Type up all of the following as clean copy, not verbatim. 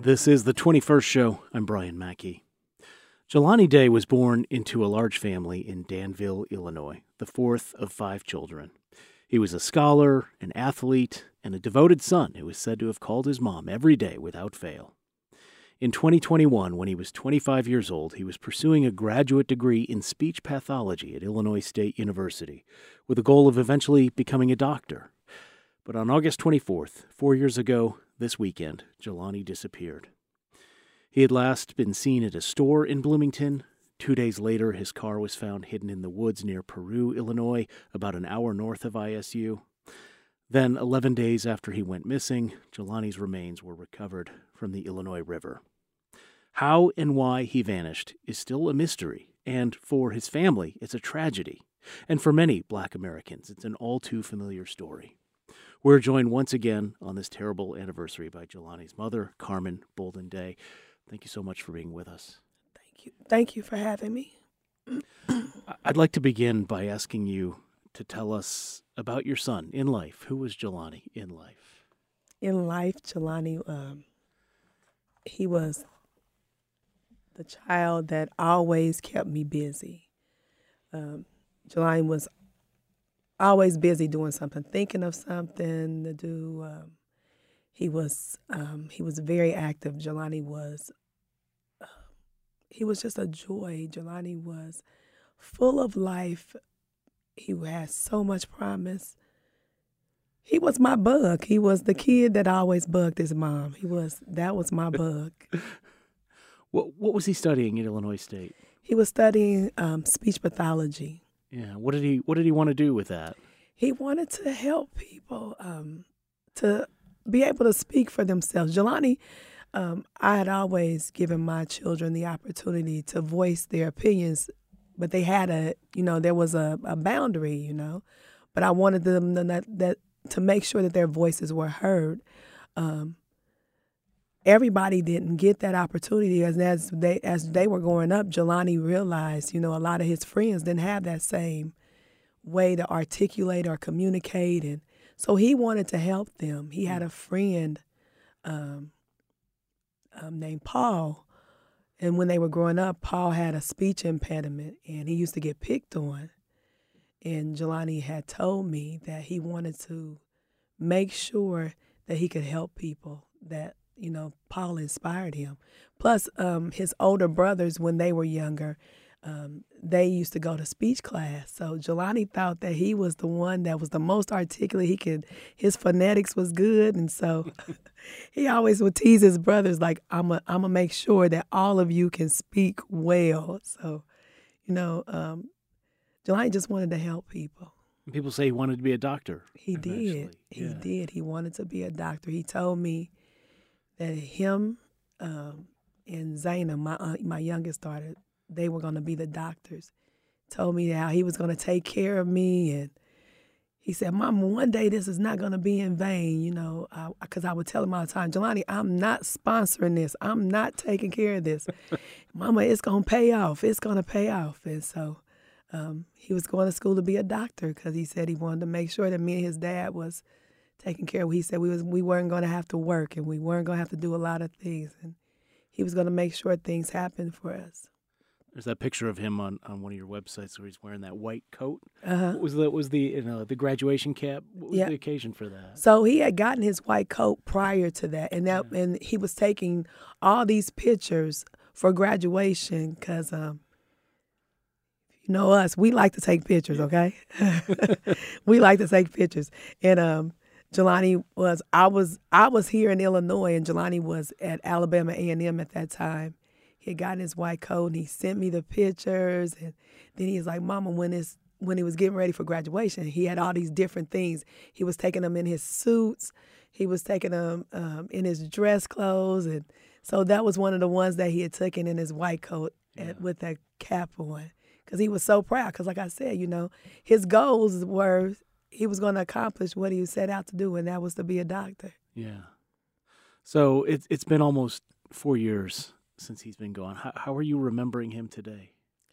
This is the 21st show. I'm Brian Mackey. Jelani Day was born into a large family in Danville, Illinois, the fourth of 5 children. He was a scholar, an athlete, and a devoted son who is said to have called his mom every day without fail. In 2021, when he was 25 years old, he was pursuing a graduate degree in speech pathology at Illinois State University, with the goal of eventually becoming a doctor. But on August 24th, 4 years ago, this weekend, Jelani disappeared. He had last been seen at a store in Bloomington. 2 days later, his car was found hidden in the woods near Peru, Illinois, about an hour north of ISU. Then, 11 days after he went missing, Jelani's remains were recovered from the Illinois River. How and why he vanished is still a mystery, and for his family, it's a tragedy. And for many Black Americans, it's an all-too-familiar story. We're joined once again on this terrible anniversary by Jelani's mother, Carmen Bolden Day. Thank you so much for being with us. Thank you. Thank you for having me. I'd like to begin by asking you to tell us about your son in life. Who was Jelani in life? In life, Jelani, he was the child that always kept me busy. Jelani was always busy doing something, thinking of something to do. He was very active. Jelani was, he was just a joy. Jelani was full of life. He had so much promise. He was my bug. He was the kid that always bugged his mom. That was my bug. What was he studying at Illinois State? He was studying speech pathology. Yeah. What did he want to do with that? He wanted to help people to be able to speak for themselves. Jelani, I had always given my children the opportunity to voice their opinions, but they had there was a boundary, But I wanted them to make sure that their voices were heard. Everybody didn't get that opportunity, as they were growing up. Jelani realized, a lot of his friends didn't have that same way to articulate or communicate, and so he wanted to help them. He had a friend named Paul. And when they were growing up, Paul had a speech impediment, and he used to get picked on. And Jelani had told me that he wanted to make sure that he could help people, that, Paul inspired him. Plus, his older brothers, when they were younger, they used to go to speech class. So Jelani thought that he was the one that was the most articulate. His phonetics was good, and so he always would tease his brothers like, "I'm gonna make sure that all of you can speak well." So, Jelani just wanted to help people. People say he wanted to be a doctor. He did. He did. He wanted to be a doctor. He told me that him and Zaina, my youngest daughter, they were going to be the doctors. Told me how he was going to take care of me, and he said, "Mama, one day this is not going to be in vain," because I would tell him all the time, "Jelani, I'm not sponsoring this. I'm not taking care of this. Mama, it's going to pay off. It's going to pay off." And so he was going to school to be a doctor because he said he wanted to make sure that me and his dad was taken care of. He said we weren't going to have to work, and we weren't going to have to do a lot of things, and he was going to make sure things happened for us. There's that picture of him on one of your websites where he's wearing that white coat. Uh-huh. What was the graduation cap? What was the occasion for that? So he had gotten his white coat prior to that, and he was taking all these pictures for graduation because, us, we like to take pictures, okay? We like to take pictures, and Jelani I was here in Illinois, and Jelani was at Alabama A&M at that time. He had gotten his white coat, and he sent me the pictures, and then he was like, "Mama, when he was getting ready for graduation, he had all these different things. He was taking them in his suits. He was taking them in his dress clothes, and so that was one of the ones that he had taken in his white coat with that cap on, because he was so proud. Because like I said, his goals were he was going to accomplish what he set out to do, and that was to be a doctor. Yeah. So it's been almost 4 years since he's been gone. How are you remembering him today?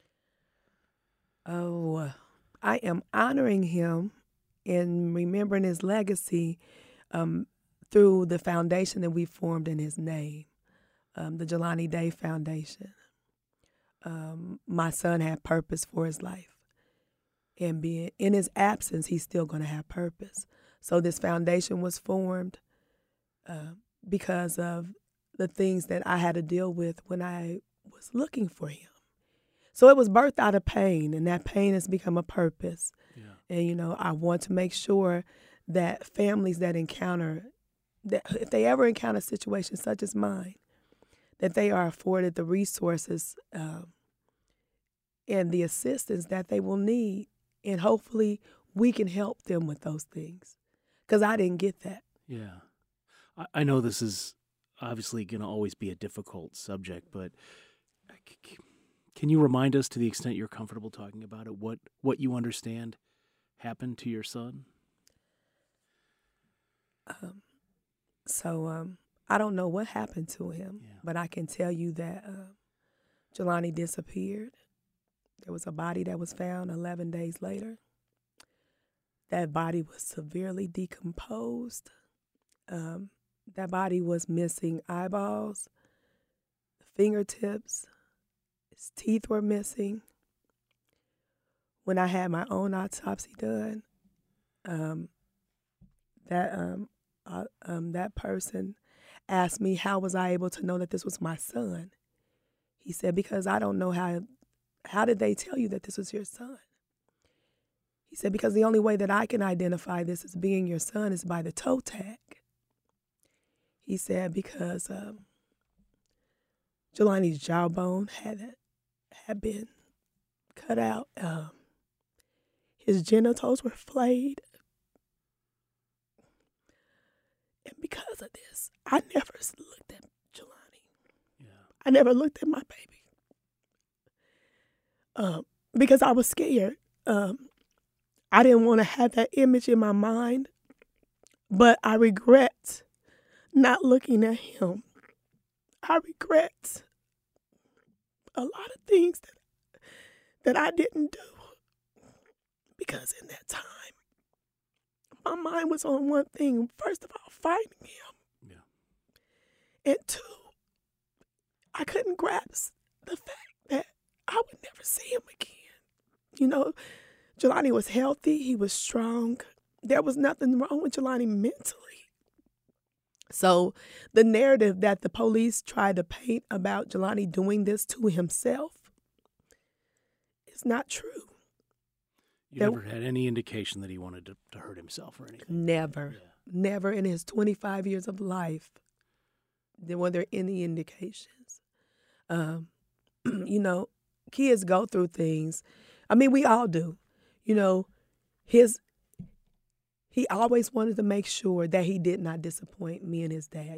Oh, I am honoring him and remembering his legacy through the foundation that we formed in his name. the Jelani Day Foundation. My son had purpose for his life. And being in his absence, he's still going to have purpose. So this foundation was formed because of the things that I had to deal with when I was looking for him. So it was birthed out of pain, and that pain has become a purpose. Yeah. And, I want to make sure that families that encounter, that if they ever encounter situations such as mine, that they are afforded the resources and the assistance that they will need. And hopefully we can help them with those things, because I didn't get that. Yeah. I know this is obviously going to always be a difficult subject, but can you remind us, to the extent you're comfortable talking about it, what you understand happened to your son? I don't know what happened to him, but I can tell you that Jelani disappeared. There was a body that was found 11 days later. That body was severely decomposed. That body was missing eyeballs, fingertips. His teeth were missing. When I had my own autopsy done, that person asked me how was I able to know that this was my son. He said, because I don't know how did they tell you that this was your son? He said, because the only way that I can identify this as being your son is by the toe tag. He said, because Jelani's jawbone had been cut out. His genitals were flayed. And because of this, I never looked at Jelani. Yeah. I never looked at my baby. Because I was scared. I didn't want to have that image in my mind, but I regret not looking at him. I regret a lot of things that I didn't do, because in that time, my mind was on one thing. First of all, finding him. Yeah. And two, I couldn't grasp the fact that I would never see him again. Jelani was healthy. He was strong. There was nothing wrong with Jelani mentally. So the narrative that the police tried to paint about Jelani doing this to himself is not true. You never had any indication that he wanted to hurt himself or anything? Never. Yeah. Never in his 25 years of life were there any indications. Kids go through things. I mean, we all do. He always wanted to make sure that he did not disappoint me and his dad.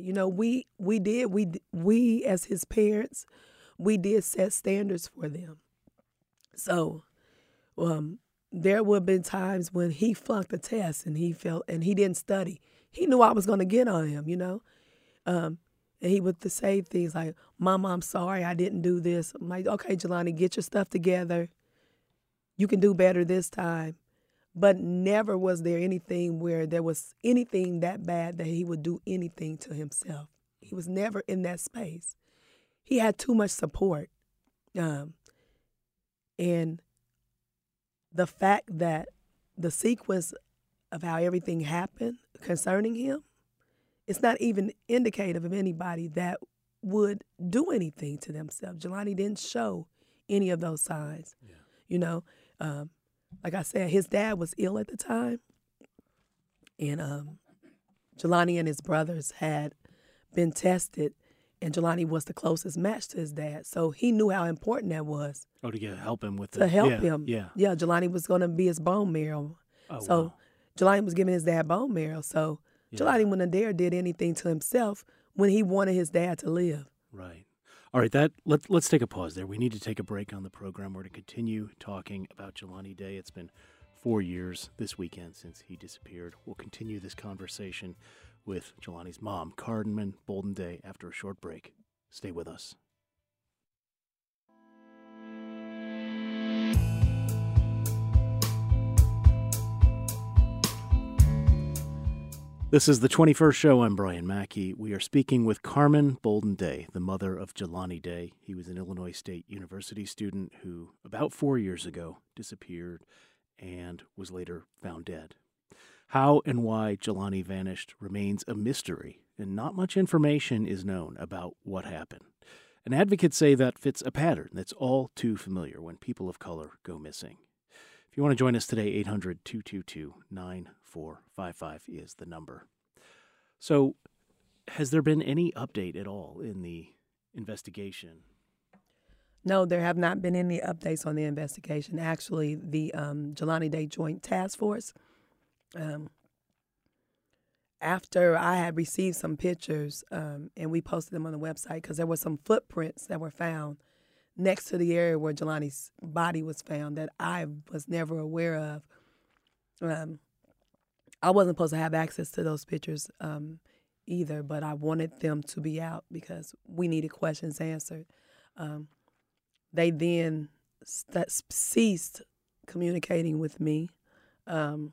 We as his parents, we did set standards for them. So, there would have been times when he flunked a test and he didn't study. He knew I was going to get on him, and he would say things like, "Mama, I'm sorry I didn't do this." I'm like, "Okay, Jelani, get your stuff together. You can do better this time." But never was there anything where there was anything that bad that he would do anything to himself. He was never in that space. He had too much support. And the fact that the sequence of how everything happened concerning him, it's not even indicative of anybody that would do anything to themselves. Jelani didn't show any of those signs. Yeah. Like I said, his dad was ill at the time, and Jelani and his brothers had been tested, and Jelani was the closest match to his dad, so he knew how important that was. Oh, to help him with him. Yeah, Jelani was going to be his bone marrow. Oh, so wow. Jelani was giving his dad bone marrow, so Jelani wouldn't have did anything to himself when he wanted his dad to live. Right. All right, let's take a pause there. We need to take a break on the program. We're to continue talking about Jelani Day. It's been 4 years this weekend since he disappeared. We'll continue this conversation with Jelani's mom, Cardinman Bolden Day, after a short break. Stay with us. This is the 21st show. I'm Brian Mackey. We are speaking with Carmen Bolden Day, the mother of Jelani Day. He was an Illinois State University student who, about 4 years ago, disappeared and was later found dead. How and why Jelani vanished remains a mystery, and not much information is known about what happened. And advocates say that fits a pattern that's all too familiar when people of color go missing. If you want to join us today, 800-222-9455 is the number. So, has there been any update at all in the investigation? No, there have not been any updates on the investigation. Actually, the Jelani Day Joint Task Force, after I had received some pictures and we posted them on the website because there were some footprints that were found next to the area where Jelani's body was found that I was never aware of. I wasn't supposed to have access to those pictures either, but I wanted them to be out because we needed questions answered. They then ceased communicating with me, then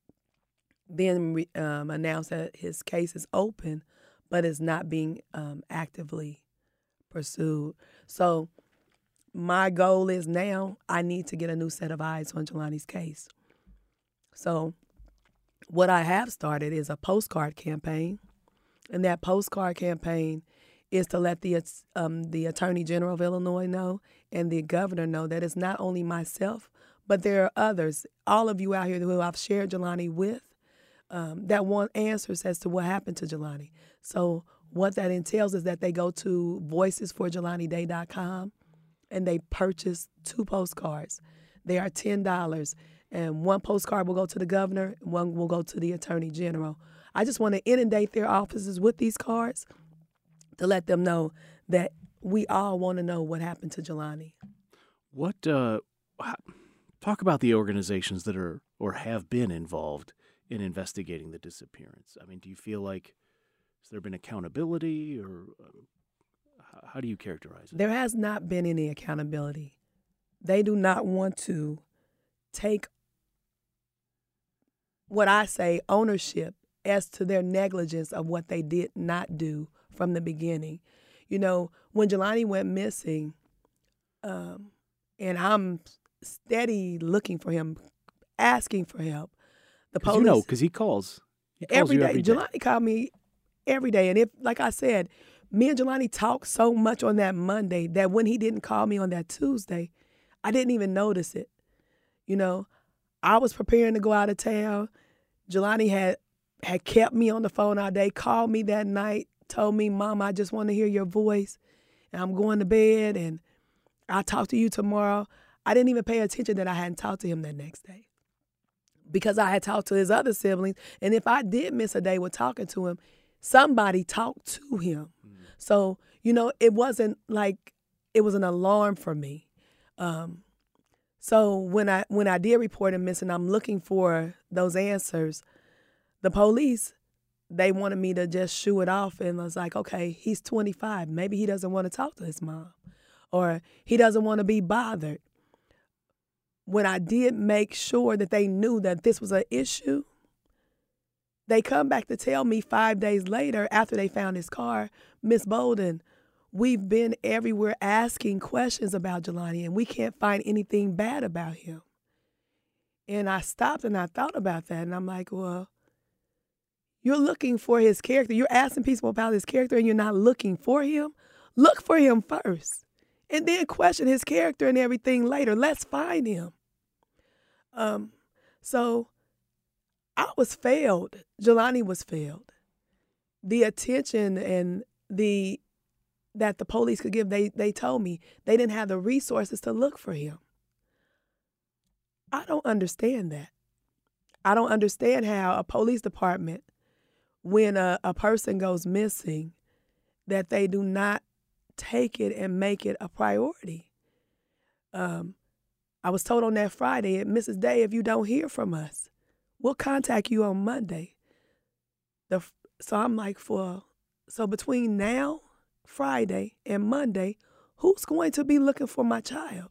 announced that his case is open, but is not being actively pursued. So my goal is now I need to get a new set of eyes on Jelani's case. So what I have started is a postcard campaign, and that postcard campaign is to let the Attorney General of Illinois know and the governor know that it's not only myself, but there are others, all of you out here who I've shared Jelani with, that want answers as to what happened to Jelani. So what that entails is that they go to voicesforjelaniday.com and they purchase 2 postcards. They are $10, and 1 postcard will go to the governor, and 1 will go to the Attorney General. I just want to inundate their offices with these cards to let them know that we all want to know what happened to Jelani. What talk about the organizations that are or have been involved in investigating the disappearance. I mean, do you feel like has there been accountability, or how do you characterize it? There has not been any accountability. They do not want to take what I say ownership as to their negligence of what they did not do from the beginning. You know, when Jelani went missing, and I'm steady looking for him, asking for help, the police... because he calls every you day. every day. Jelani called me every day. And if, like I said, me and Jelani talked so much on that Monday that when he didn't call me on that Tuesday, I didn't even notice it. You know, I was preparing to go out of town. Jelani had kept me on the phone all day, called me that night, told me, Mom, I just want to hear your voice, and I'm going to bed, and I'll talk to you tomorrow. I didn't even pay attention that I hadn't talked to him that next day because I had talked to his other siblings, and if I did miss a day with talking to him, somebody talked to him. Mm-hmm. So, you know, it wasn't like it was an alarm for me. So when I did report him missing, I'm looking for those answers. The police, they wanted me to just shoo it off, and I was like, okay, he's 25. Maybe he doesn't want to talk to his mom, or he doesn't want to be bothered. When I did make sure that they knew that this was an issue, they come back to tell me 5 days later after they found his car, Miss Bolden, we've been everywhere asking questions about Jelani, and we can't find anything bad about him. And I stopped and I thought about that, and I'm like, well, you're looking for his character. You're asking people about his character, and you're not looking for him. Look for him first, and then question his character and everything later. Let's find him. So I was failed. Jelani was failed. The attention and that the police could give, they told me they didn't have the resources to look for him. I don't understand that. I don't understand how a police department, when a person goes missing, that they do not take it and make it a priority. I was told on that Friday, Mrs. Day, if you don't hear from us, we'll contact you on Monday. So I'm like, so between now, Friday, and Monday, who's going to be looking for my child?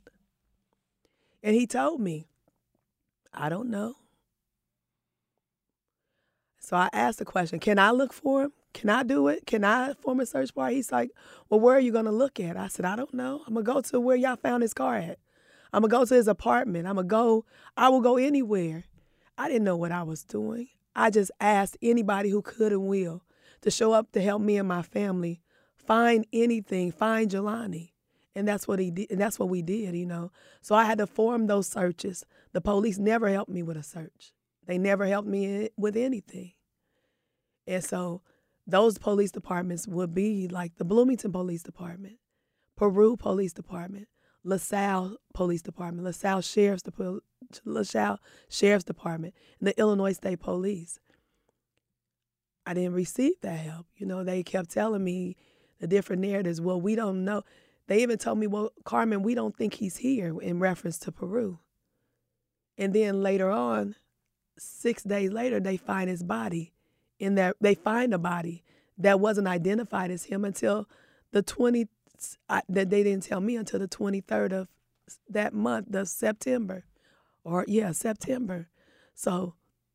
And he told me, I don't know. So I asked the question, can I look for him? Can I do it? Can I form a search party? He's like, well, where are you going to look at? I said, I don't know. I'm going to go to where y'all found his car at. I'm going to go to his apartment. I will go anywhere. I didn't know what I was doing. I just asked anybody who could and will to show up to help me and my family find anything, find Jelani. And that's what he did. And that's what we did, you know. So I had to form those searches. The police never helped me with a search. They never helped me with anything. And so those police departments would be like the Bloomington Police Department, Peru Police Department, LaSalle Police Department, LaSalle Sheriff's Department, and the Illinois State Police. I didn't receive that help. You know, they kept telling me the different narratives. Well, we don't know. They even told me, well, Carmen, we don't think he's here, in reference to Peru. And then later on, 6 days later, they find his body. They find a body that wasn't identified as him until the 20th, that they didn't tell me until the 23rd of that month, the September. September. So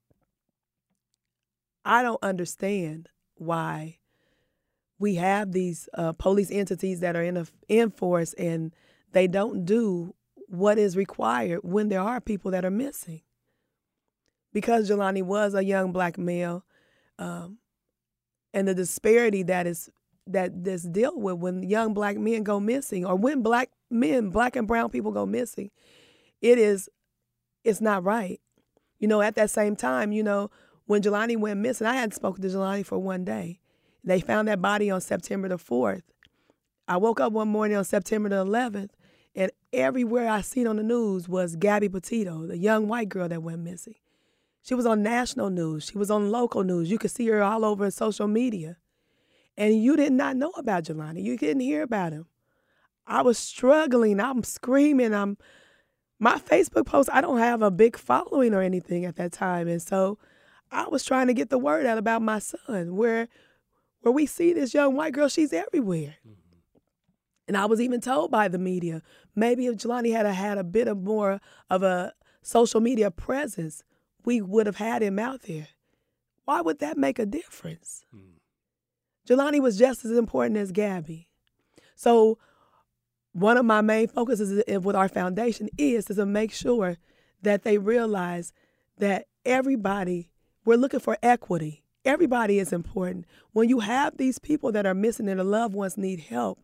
I don't understand why we have these police entities that are in force and they don't do what is required when there are people that are missing. Because Jelani was a young black male, and the disparity that's dealt with when young black men go missing, or when black and brown people go missing, it's not right. You know, at that same time, you know, when Jelani went missing, I hadn't spoken to Jelani for one day. They found that body on September the 4th. I woke up one morning on September the 11th, and everywhere I seen on the news was Gabby Petito, the young white girl that went missing. She was on national news. She was on local news. You could see her all over social media. And you did not know about Jelani. You didn't hear about him. I was struggling. I'm screaming. My Facebook post, I don't have a big following or anything at that time. And so I was trying to get the word out about my son, where we see this young white girl, she's everywhere. Mm-hmm. And I was even told by the media, maybe if Jelani had a bit of more of a social media presence, we would have had him out there. Why would that make a difference? Jelani was just as important as Gabby. So one of my main focuses with our foundation is to make sure that they realize that we're looking for equity. Everybody is important. When you have these people that are missing and the loved ones need help,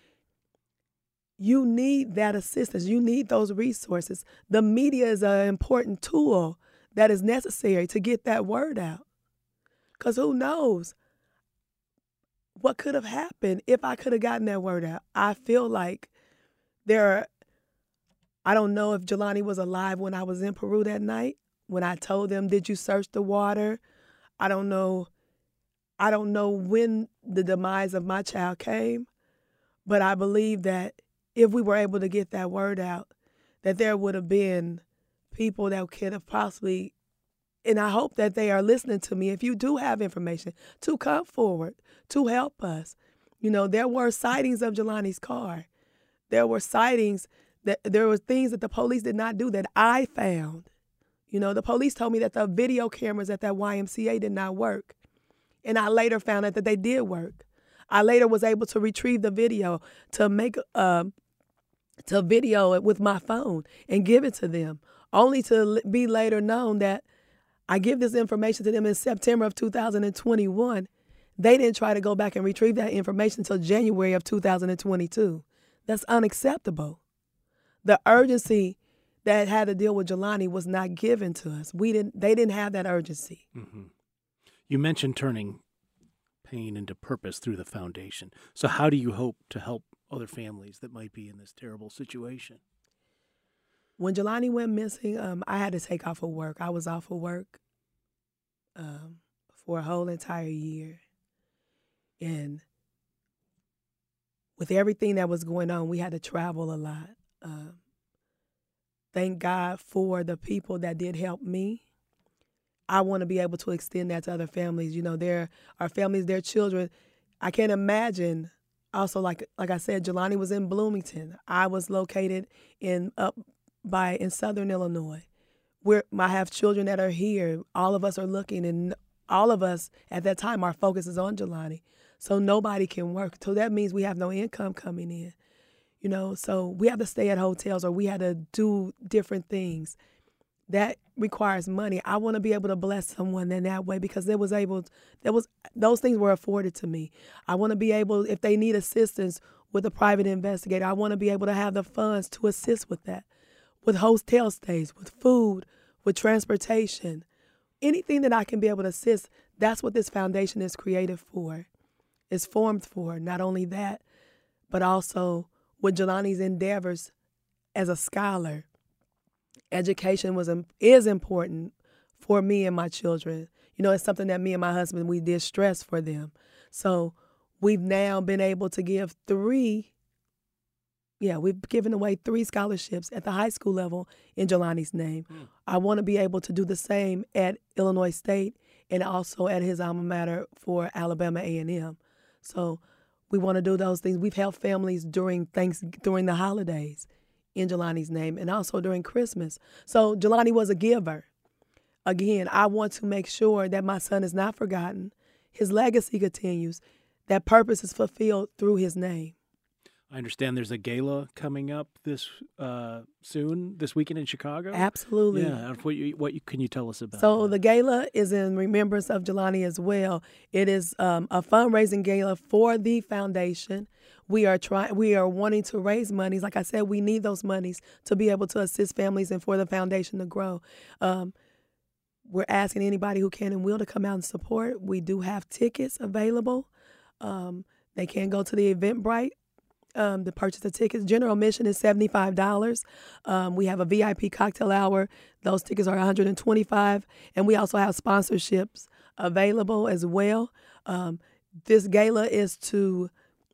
you need that assistance. You need those resources. The media is an important tool that is necessary to get that word out. Because who knows what could have happened if I could have gotten that word out. I feel like I don't know if Jelani was alive when I was in Peru that night, when I told them, did you search the water? I don't know when the demise of my child came, but I believe that if we were able to get that word out, that there would have been people that could have possibly, and I hope that they are listening to me. If you do have information, to come forward, to help us. You know, there were sightings of Jelani's car. There were sightings there were things that the police did not do that I found. You know, the police told me that the video cameras at that YMCA did not work. And I later found out that they did work. I later was able to retrieve the video to video it with my phone and give it to them, only to be later known that I give this information to them in September of 2021. They didn't try to go back and retrieve that information until January of 2022. That's unacceptable. The urgency that had to deal with Jelani was not given to us. They didn't have that urgency. Mm-hmm. You mentioned turning pain into purpose through the foundation. So how do you hope to help other families that might be in this terrible situation? When Jelani went missing, I had to take off of work. I was off of work for a whole entire year. And with everything that was going on, we had to travel a lot. Thank God for the people that did help me. I want to be able to extend that to other families. You know, there are families, their children. I can't imagine. Also, like I said, Jelani was in Bloomington. I was located in Southern Illinois. I have children that are here. All of us are looking, and all of us at that time, our focus is on Jelani. So nobody can work. So that means we have no income coming in. So we have to stay at hotels or we had to do different things. That requires money. I want to be able to bless someone in that way because those things were afforded to me. I want to be able, if they need assistance with a private investigator, I want to be able to have the funds to assist with that, with hotel stays, with food, with transportation, anything that I can be able to assist. That's what this foundation is created for, is formed for. Not only that, but also with Jelani's endeavors as a scholar. Education is important for me and my children. It's something that me and my husband, we did stress for them. So we've now been able to give we've given away 3 scholarships at the high school level in Jelani's name. I want to be able to do the same at Illinois State and also at his alma mater for Alabama A&M. So we want to do those things. We've helped families during the holidays in Jelani's name and also during Christmas. So Jelani was a giver. Again, I want to make sure that my son is not forgotten. His legacy continues. That purpose is fulfilled through his name. I understand there's a gala coming up this weekend in Chicago. Absolutely. Yeah. What can you tell us about? So that? The gala is in remembrance of Jelani as well. It is a fundraising gala for the foundation. We are wanting to raise monies. Like I said, we need those monies to be able to assist families and for the foundation to grow. We're asking anybody who can and will to come out and support. We do have tickets available. They can go to the Eventbrite to purchase the tickets. General admission is $75. We have a VIP cocktail hour. Those tickets are $125. And we also have sponsorships available as well. This gala is to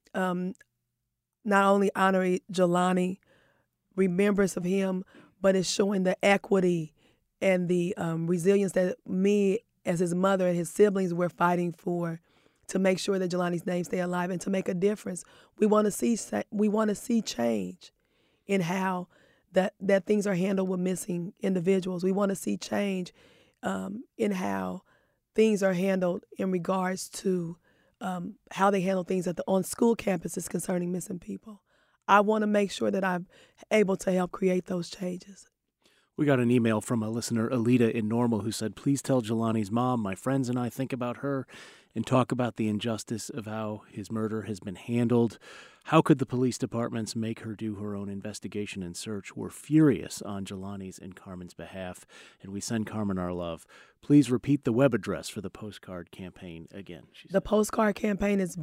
not only honor Jelani, remembrance of him, but it's showing the equity and the resilience that me as his mother and his siblings were fighting for to make sure that Jelani's name stay alive and to make a difference. We want to see change in how that things are handled with missing individuals. We want to see change in how things are handled in regards to how they handle things on school campuses concerning missing people. I want to make sure that I'm able to help create those changes. We got an email from a listener, Alita in Normal, who said, "Please tell Jelani's mom, my friends and I think about her and talk about the injustice of how his murder has been handled. How could the police departments make her do her own investigation and search? We're furious on Jelani's and Carmen's behalf, and we send Carmen our love. Please repeat the web address for the postcard campaign again." The postcard campaign is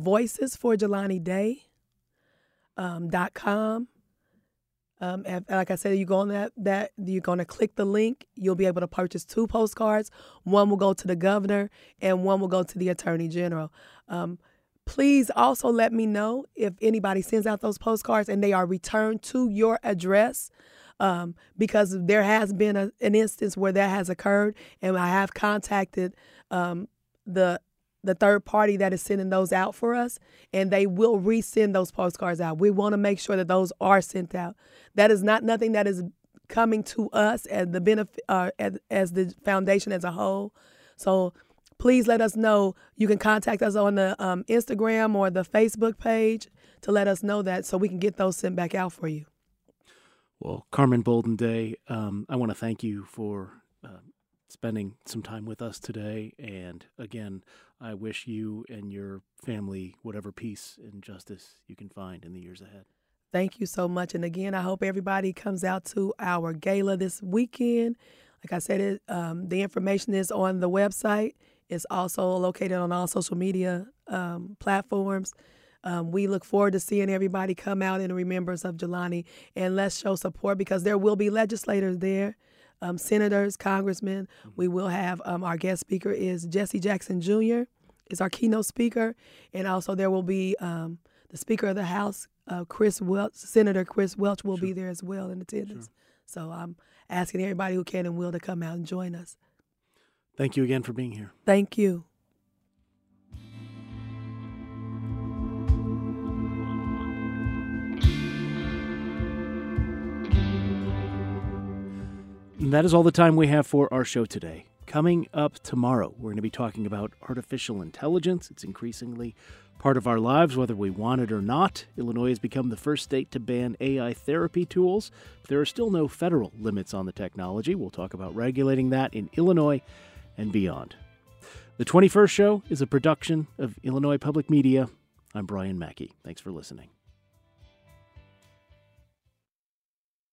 voicesforjelaniday.com. Like I said, you go on that you're going to click the link. You'll be able to purchase 2 postcards. One will go to the governor and one will go to the attorney general. Please also let me know if anybody sends out those postcards and they are returned to your address, because there has been an instance where that has occurred, and I have contacted the third party that is sending those out for us, and they will resend those postcards out. We want to make sure that those are sent out. That is nothing that is coming to us as the benefit, as the foundation as a whole. So please let us know. You can contact us on the Instagram or the Facebook page to let us know that so we can get those sent back out for you. Well, Carmen Bolden Day, I want to thank you for spending some time with us today. And again, I wish you and your family whatever peace and justice you can find in the years ahead. Thank you so much. And again, I hope everybody comes out to our gala this weekend. Like I said, the information is on the website. It's also located on all social media platforms. We look forward to seeing everybody come out in remembrance of Jelani, and let's show support because there will be legislators there, senators, congressmen. We will have our guest speaker is Jesse Jackson Jr. is our keynote speaker, and also there will be the Speaker of the House, Chris Welch, Senator Chris Welch will be there as well in attendance. So I'm asking everybody who can and will to come out and join us. Thank you again for being here. Thank you. And that is all the time we have for our show today. Coming up tomorrow, we're going to be talking about artificial intelligence. It's increasingly part of our lives, whether we want it or not. Illinois has become the first state to ban AI therapy tools. There are still no federal limits on the technology. We'll talk about regulating that in Illinois and beyond. The 21st Show is a production of Illinois Public Media. I'm Brian Mackey. Thanks for listening.